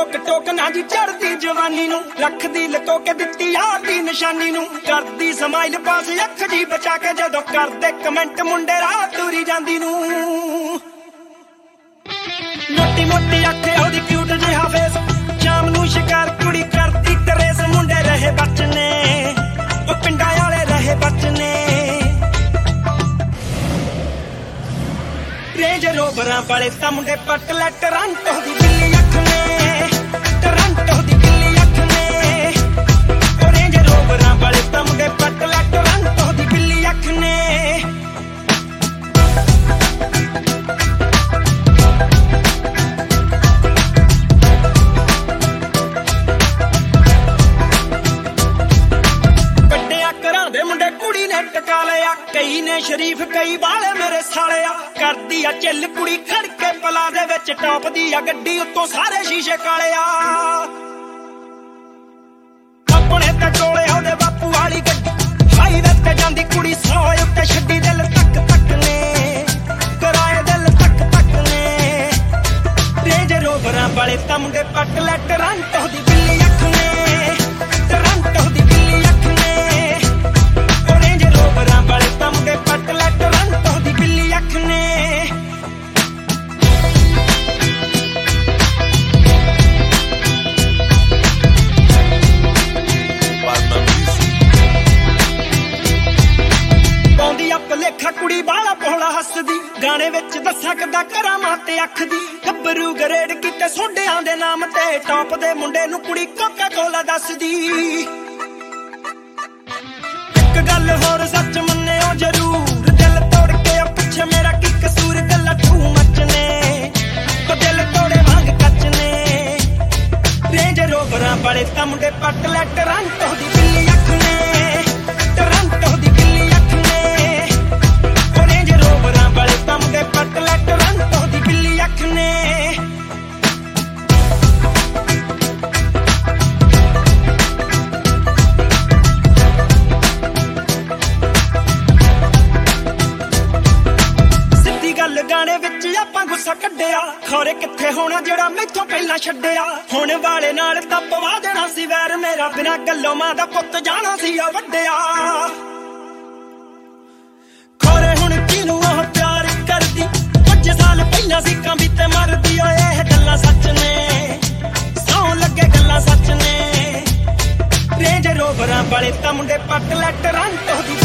ਰੋਕ ਟੋਕ ਨਾ ਜੀ ਚੜਦੀ ਜਵਾਨੀ ਨੂੰ ਲੱਖ ਦੀ ਲਕੋ ਕੇ ਦਿੱਤੀ ਯਾਰ ਦੀ ਨਿਸ਼ਾਨੀ ਨੂੰ ਕਰਦੀ ਸਮਾਈਲ ਪਾਸ ਅੱਖ ਜੀ ਬਚਾ ਕੇ ਜਦੋਂ ਕਰਦੇ ਕਮੈਂਟ ਮੁੰਡੇ ਰਾਹ ਤੁਰੀ ਜਾਂਦੀ ਨੂੰ ਮੋਟੀ ਮੋਟੀ ਅੱਖੇ ਉਹਦੀ ਕਿਊਟ ਜਿਹਾ ਫੇਸ ਸ਼ਾਮ ਨੂੰ ਸ਼ਿਕਾਰ ਕੁੜੀ ਕਰਦੀ ਕਰੇਸ ਮੁੰਡੇ ਰਹੇ ਬਚਨੇ ਉਹ ਪਿੰਡਾਂ ਵਾਲੇ ਰਹੇ ਬਚਨੇ ਰੇਂਜ ਰੋਵਰਾਂ ਵਾਲੇ ਤਾਂ ਮੁੰਡੇ ਪੱਟ ਲੈ ਟਰਾਂਟੋ ਦੀ ਬਿੱਲੀ ਅੱਖ ਨੇ ਟਰਾਂਟੋ ਦੀ ਬਿੱਲੀ ਅੱਖ ਨੇ ਉਹ ਰੇਂਜ ਰੋਵਰਾਂ ਵਾਲੇ ਤਾਂ ਮੁੰਡੇ ਪੱਟ ਲੈ ਟਰਾਂਟੋ ਦੀ ਬਿੱਲੀ ਅੱਖ ਨੇ ਟਕਾ ਲਿਆ ਕਈ ਨੇ ਸ਼ਰੀਫ ਕਈ ਵਾਲੇ ਮੇਰੇ ਸਾਲਿਆ ਕਰਦੀ ਆ ਚੱਲ ਕੁੜੀ ਖੜ ਕੇ ਪਲਾ ਦੇ ਵਿੱਚ ਟੌਪ ਦੀ ਆ ਗੱਡੀ ਉੱਤੋਂ ਸਾਰੇ ਸ਼ੀਸ਼ੇ ਕਾਲਿਆ ਆਪਣੇ ਤੇ ਕੋਲੇ ਉਹਦੇ ਬਾਪੂ ਵਾਲੀ ਗੱਡੀ ਹਾਈਵੇ ਤੇ ਜਾਂਦੀ ਕੁੜੀ 100 ਉੱਤੇ ਛੱਡੀ ਦਿਲ ਤੱਕ ਤੱਕ ਨੇ ਕਰਾਏ ਦਿਲ ਤੱਕ ਤੱਕ ਨੇ ਰੇਂਜ ਰੋਵਰਾਂ ਵਾਲੇ ਤਾਂ ਮੁੰਡੇ ਪੱਟ ਲੈ ਟਰਾਂਟੋ ਦੀ ਬਿੱਲੀ ਅੱਖ ਨੇ ਟਰਾਂਟੋ ਦੀ ਬਿੱਲੀ ਅੱਖ ਨੇ ਵਾਲੇ ਤਾਂ ਮੁੰਡੇ ਪੱਟ ਲੈ ਟਰਾਂਟੋ ਦੀ ਬਿੱਲੀ ਅੱਖ ਨੇ ਪਾਉਂਦੀ ਆ ਭਲੇਖਾ ਕੁੜੀ ਬਾਲਾ ਭੋਲਾ ਹੱਸਦੀ ਗਾਣੇ ਵਿੱਚ ਦੱਸਾਂ ਕਿੱਦਾਂ ਕਰਾਂ ਮਾਂ ਤੇ ਅੱਖ ਦੀ ਗੱਭਰੂ ਗਰੇਡ ਕੀਤੇ ਸੋਡਿਆਂ ਦੇ ਨਾਮ ਤੇ ਟੌਪ ਦੇ ਮੁੰਡੇ ਨੂੰ ਕੁੜੀ ਕੋਕਾ ਕੋਲਾ ਦੱਸਦੀ ਗੱਲ ਹੋਰ ਸੱਚ ਮੰਨਿਓ ਜ਼ਰੂਰ ਦਿਲ ਤੋੜ ਕੇ ਉਹ ਪਿੱਛੇ ਮੇਰਾ ਕੀ ਕਸੂਰ ਗੱਲਾਂ ਤੂੰ ਮੱਚਨੇ ਉਹ ਦਿਲ ਤੋੜੇ ਵਾਂਗ ਕੱਚਨੇ ਰੇਂਜ ਰੋਵਰਾਂ ਵਾਲੇ ਤਾਂ ਮੁੰਡੇ ਪੱਟ ਲੈ ਟਰਾਂਟੋ ਦੀ ਬਿੱਲੀ ਅੱਖ ਨੇ ਟਰਾਂਟੋ ਦੀ ਬਿੱਲੀ ਅੱਖ ਨੇ ਉਹ ਰੇਂਜ ਰੋਵਰਾਂ ਵਾਲੇ ਤਾਂ ਮੁੰਡੇ ਪੱਟ ਲੈ ਟਰਾਂਟੋ ਦੀ ਬਿੱਲੀ ਅੱਖ ਨੇ ਗਾਣੇ ਵਿੱਚ ਆਪਾਂ ਗੁੱਸਾ ਕੱਢਿਆ ਖੋਰੇ ਕਿੱਥੇ ਹੋਣਾ ਜਿਹੜਾ ਮੈਥੋਂ ਪਹਿਲਾਂ ਛੱਡਿਆ ਹੁਣ ਵਾਲੇ ਨਾਲ ਤਾਂ ਪਵਾ ਦੇਣਾ ਸੀ ਵੈਰ ਮੇਰਾ ਬਿਨਾਂ ਗੱਲੋਂ ਮਾਂ ਦਾ ਪੁੱਤ ਜਾਣਾ ਸੀ ਆ ਵੱਡਿਆ ਖੋਰੇ ਹੁਣ ਕਿਨੂੰ ਉਹ ਪਿਆਰ ਕਰਦੀ 5 ਸਾਲ ਪਹਿਲਾਂ ਸੀ ਕੰਬੀ ਤੇ ਮਰਦੀ ਓਏ ਇਹ ਗੱਲਾਂ ਸੱਚ ਨੇ ਸੌਂ ਲੱਗੇ ਗੱਲਾਂ ਸੱਚ ਨੇ ਰੇਂਜ ਰੋਵਰਾਂ ਵਾਲੇ ਤਾਂ ਮੁੰਡੇ ਪੱਟ ਲੈ ਟਰਾਂਟੋ ਦੀ